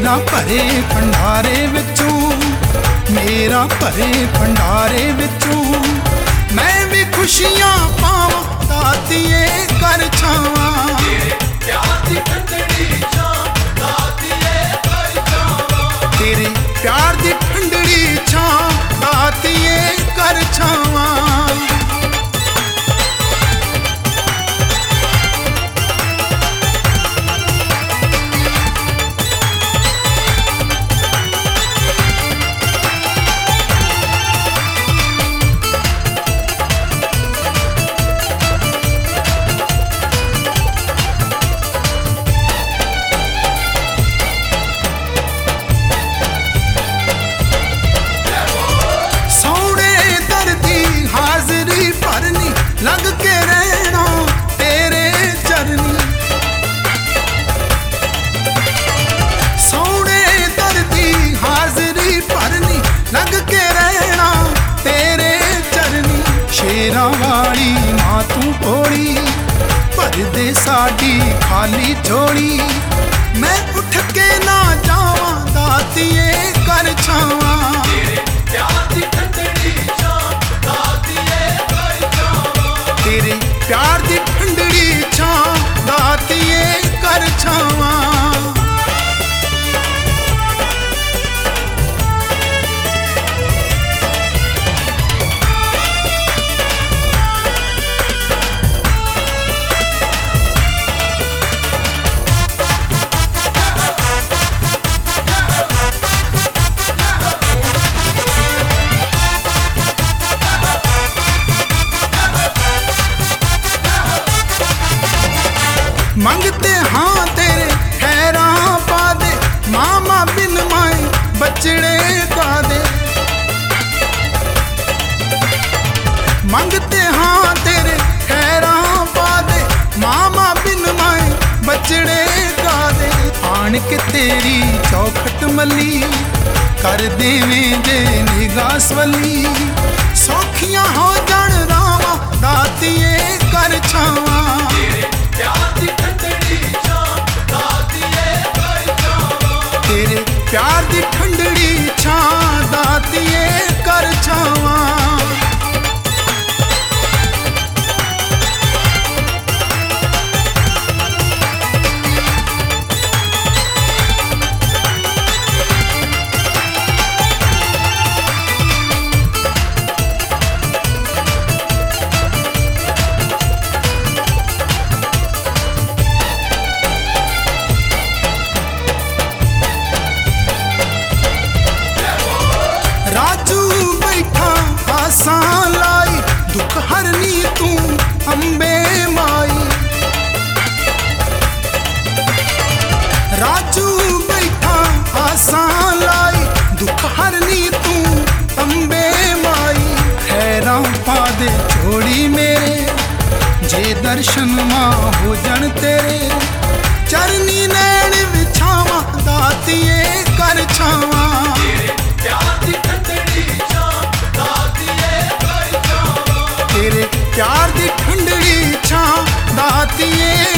मेरा भरे भंडारे विचों, मेरा भरे भंडारे विचों मैं भी खुशियां पावां, दातिए कर छावां। तेरे प्यार दी ठंडड़ी छां, दातिए कर छावां। तेरे प्यार दी ठंडड़ी छां, दातिए कर छावां। लग के रहना तेरे चरनी, सोने दर्दी हाजरी भरनी, लग के रहना तेरे चरनी। शेरां वाली मां तू भोली, भर दे साडी खाली झोली। मैं उठ के ना जावां, दातिए कर छावां। तेरे प्यार दी ठंडड़ी छां, दातिए कर छावां। तेरे प्यार दी ठंडड़ी छां, दातिए कर छावां। मंगते हाँ तेरे हैरां पा दे, मामा बिन माए बचड़े का दे। मंगते हाँ तेरे हैरां पा दे, मामा बिन माए बचड़े का दे। आन के तेरी चौखट मली, कर देवें जे निगाह स्वली। सौखियां हो जान रावां, दातिए कर छावां। तेरे प्यार दी ठंडड़ी छां, दातिए कर छावां। राजू बैठा आसां लाई, दुख हरनी तू अम्बे माई। राजू बैठा आसां लाई, दुख हरनी तू अम्बे माई। खैरां पा दे छोड़ी मेरे, जे दर्शन मां हो जन तेरे। चरनी नैन विछावां, दातिए कर छावां। तेरे प्यार दी ठंडड़ी छां, दातिए